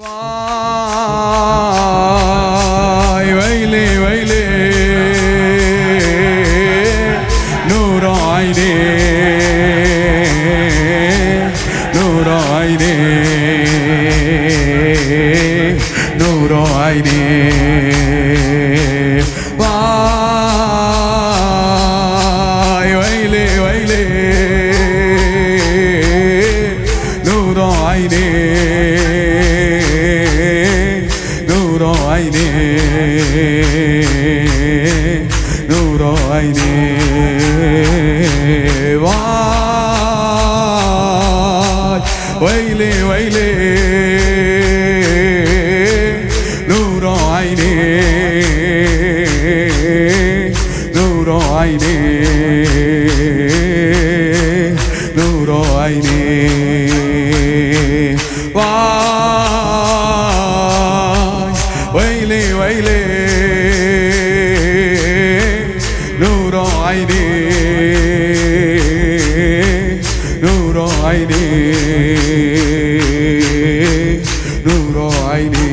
وای ویلی ویلی نور عینی نور عینی نور عینی وای ویلی ویلی نور عینی نور عینی نور عینی وای ویلی ویلی نور عینی نور عینی نور عینی وای ویلی ویلی نور عینی نور عینی نور عینی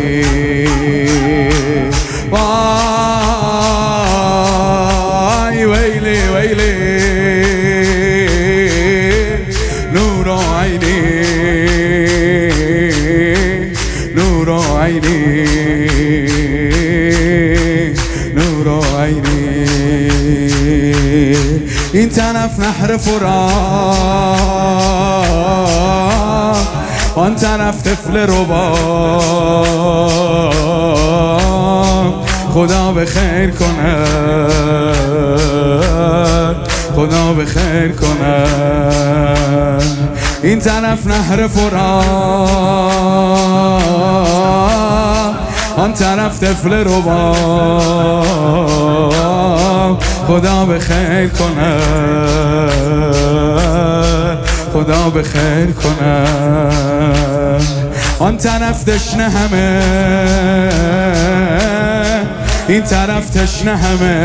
وای ویلی ویلی نور عینی نور عینی نور عینی این طرف نهر فرات آن طرف طفل رباب خدا به خیر کنه خدا به خیر کنه این طرف نهر فرات آن طرف طفل رباب خدا به خیر کنه خدا به خیر کنه آن طرف تشنه همه این طرف تشنه همه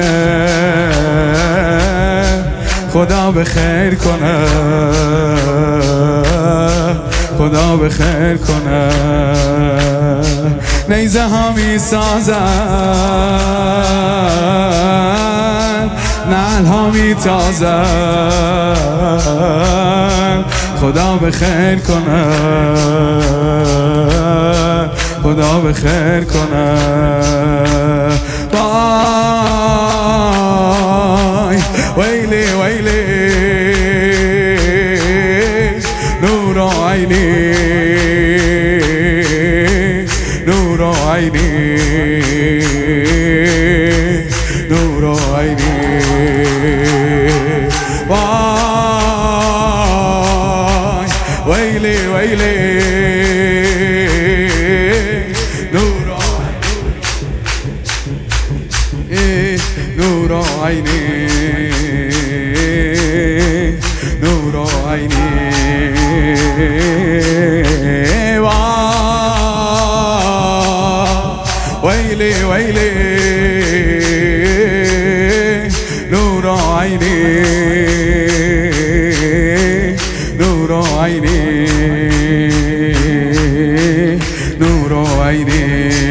خدا به خیر کنه خدا به خیر کنه نیزه ها می سازن نعل ها می تازن خدا به خیر کنه خدا به خیر کنه وای ویلی ویلی نور عینی نور عینی نور عینی وای ویلی ویلی نور عینی نور عینی نور عینی ویلی ویلی نور عینی نور عینی نور عینی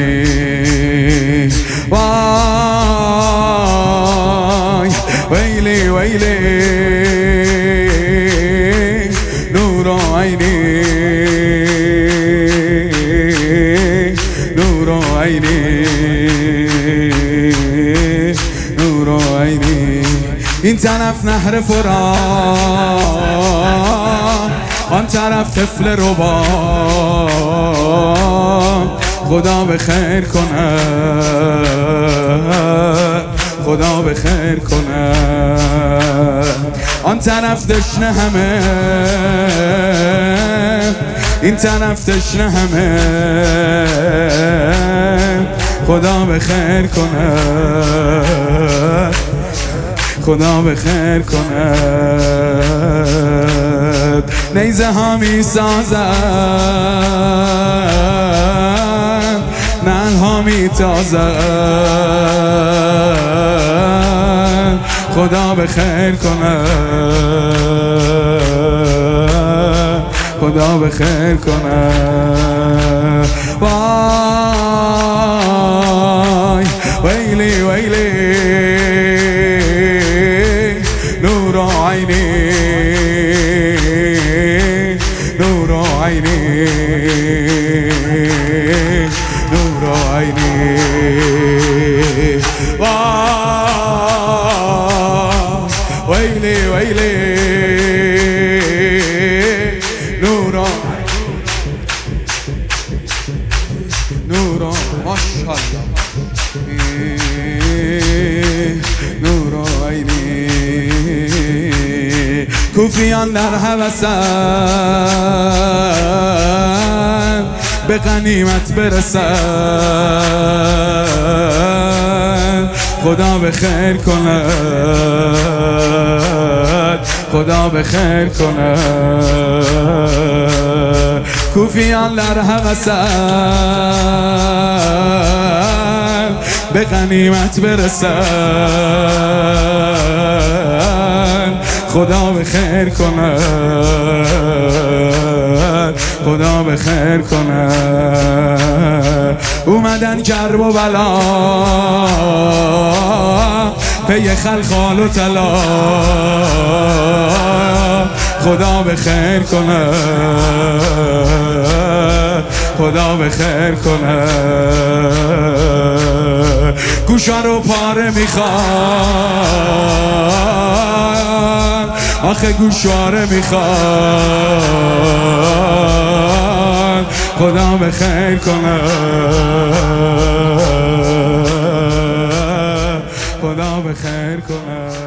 وای ویلی ویلی نور عینی نور عینی نور عینی این طرف نهر فرات آن طرف طفل رباب خدا به خیر کنه خدا به خیر کنه آن طرف تشنه همه این طرف تشنه همه خدا به خیر کنه خدا به خیر کنه نیزه ها می سازن نعل ها می تازن خدا به خیر کنه خدا به خیر کنه وای ویلی ویلی نور عینی نور عینی نور عینی ویلی ویلی نور نور ماشاءالله نور عینی کوفیان در هوسن به غنیمت برسن خدا به خیر کند خدا به خیر کند کوفیان در هوسن به غنیمت برسن خدا به خیر کند خدا به خیر کند اومدن کرب و بلا پی خلخال و طلا خدا به خیر کند خدا به خیر کند گوشا رو پاره میخوان آخه گوشواره میخوان خدا به خیر کند خدا به خیر کند